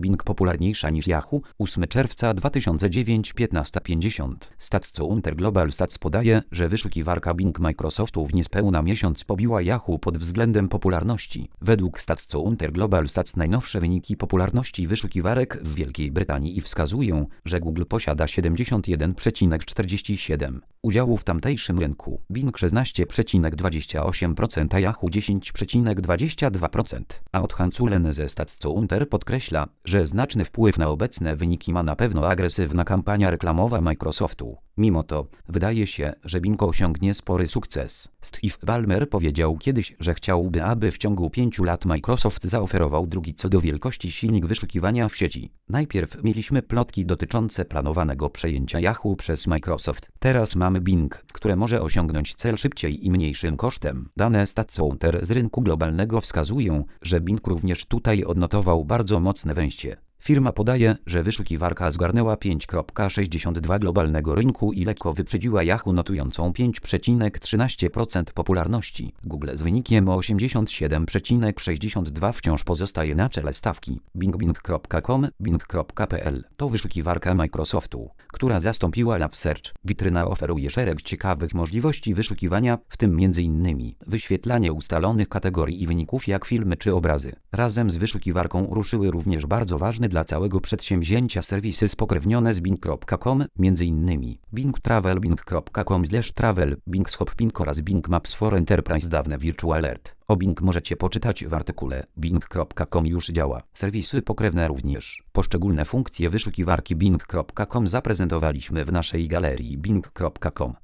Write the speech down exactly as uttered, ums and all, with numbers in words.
Bing popularniejsza niż Yahoo. ósmego czerwca dwa tysiące dziewiątego, piętnasta pięćdziesiąt. Statcounter Global Stats podaje, że wyszukiwarka Bing Microsoftu w niespełna miesiąc pobiła Yahoo pod względem popularności. Według Statcounter Global Stats najnowsze wyniki popularności wyszukiwarek w Wielkiej Brytanii wskazują, że Google posiada siedemdziesiąt jeden przecinek czterdzieści siedem udziału w tamtejszym rynku, Bing szesnaście przecinek dwadzieścia osiem procent, a Yahoo dziesięć przecinek dwadzieścia dwa procent. A od Hansulen ze Statcounter podkreśla, że znaczny wpływ na obecne wyniki ma na pewno agresywna kampania reklamowa Microsoftu. Mimo to, wydaje się, że Bing osiągnie spory sukces. Steve Ballmer powiedział kiedyś, że chciałby, aby w ciągu pięciu lat Microsoft zaoferował drugi co do wielkości silnik wyszukiwania w sieci. Najpierw mieliśmy plotki dotyczące planowanego przejęcia Yahoo przez Microsoft. Teraz mamy Bing, które może osiągnąć cel szybciej i mniejszym kosztem. Dane Statcounter z rynku globalnego wskazują, że Bing również tutaj odnotował bardzo mocne wejście. Firma podaje, że wyszukiwarka zgarnęła pięć przecinek sześćdziesiąt dwa procent globalnego rynku i lekko wyprzedziła Yahoo notującą pięć przecinek trzynaście procent popularności. Google z wynikiem osiemdziesiąt siedem przecinek sześćdziesiąt dwa procent wciąż pozostaje na czele stawki. Bing bing kropka com, bing kropka p l to wyszukiwarka Microsoftu, która zastąpiła LoveSearch. Witryna oferuje szereg ciekawych możliwości wyszukiwania, w tym między innymi wyświetlanie ustalonych kategorii i wyników jak filmy czy obrazy. Razem z wyszukiwarką ruszyły również bardzo ważne dla całego przedsięwzięcia serwisy spokrewnione z bing kropka com, między innymi Bing Travel, bing kropka com slash travel, Bing Shopping oraz Bing Maps for Enterprise, dawne Virtual Alert. O Bing możecie poczytać w artykule. bing kropka com już działa. Serwisy pokrewne również. Poszczególne funkcje wyszukiwarki bing kropka com zaprezentowaliśmy w naszej galerii bing kropka com.